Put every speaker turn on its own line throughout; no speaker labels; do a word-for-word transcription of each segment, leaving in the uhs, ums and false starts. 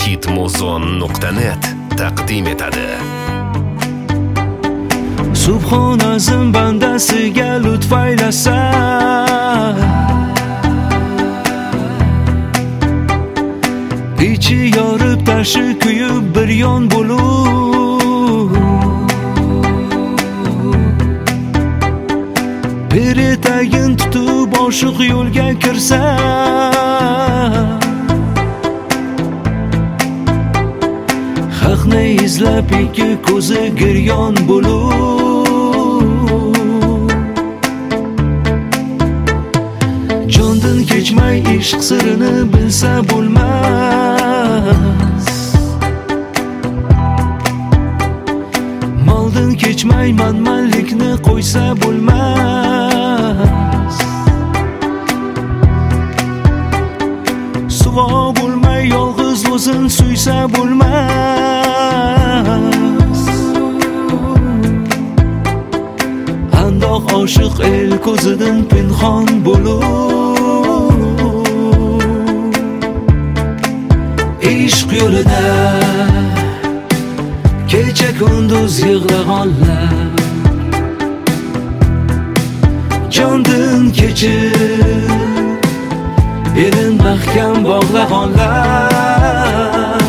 hitmuzon nuqta net taqdim etadi.
Subhon azim bandasiga lutf aylasa, ichi yorib tashi kuyib bir yon bo'lib, bir etagin tutib oshiq yo'lga kirsa, haqni izlab ikki ko'zi giryon bo'lib, jondan kechmay ishq sirini bilsa bo'lmas, moldan kechmay manmanlikni qo'ysa bo'lmas, suvo bo'lmay yolg'iz o'zin suysa bo'lmas. Andoq oshiq el ko'zidan pinhon bo'lib, ishq yo'lida kecha kunduz yig'lag'onlar, jondan kechib elin mahkam bog'lag'onlar,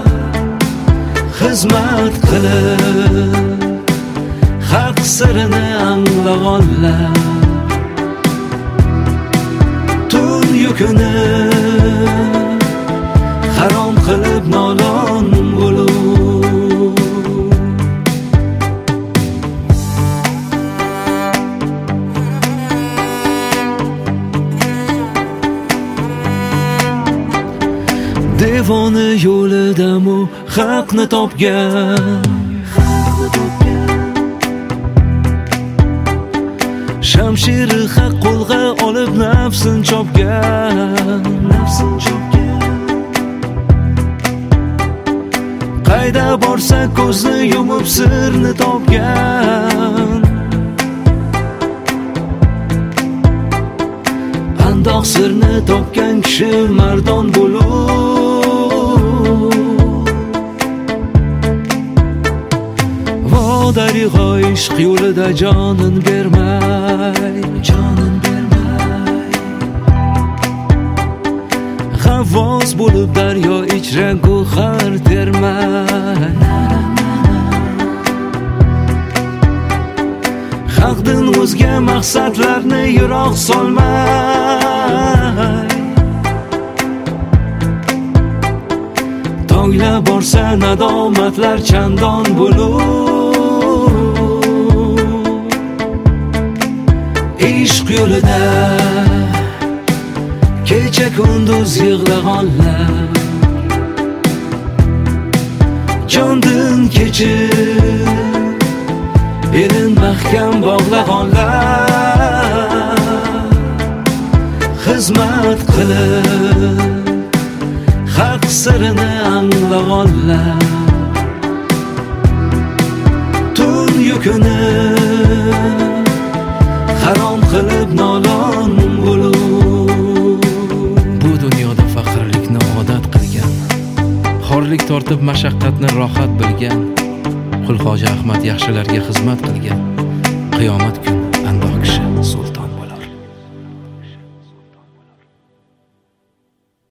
xizmat qilib haq sirini anglag'onlar, tun yukini harom qilib nolon bo'lib, devoni yo'lidamu haqni topgan, shamshiri haq qo'lga olib nafsin chopgan, nafsin chopgan. Qayda borsa ko'zni yumib sirni topgan, andoq sirni topgan kishi mardon bo'lib, vodarigo ishq yo'lida jonin bermay, jonin bermay, g'avvos bo'lib daryo ichra go'har termay, haqdan o'zga maqsadlarni yiroq solmay, tongla borsa nadomatlar chandon bo'lib, ishq yo'lida kecha kunduz yig'lag'onlar, jondan kechib elin mahkam bog'lag'onlar, xizmat qilib haq sirini anglag'onlar, tun yukini harom qilib nolon bo'lib.
Bu dunyoda faqirlikni odat qilgan, xorlik tortib mashaqqatni rohat bilgan, Qulxo'ja Ahmad yaxshilarga xizmat qilgan, qiyomat kuni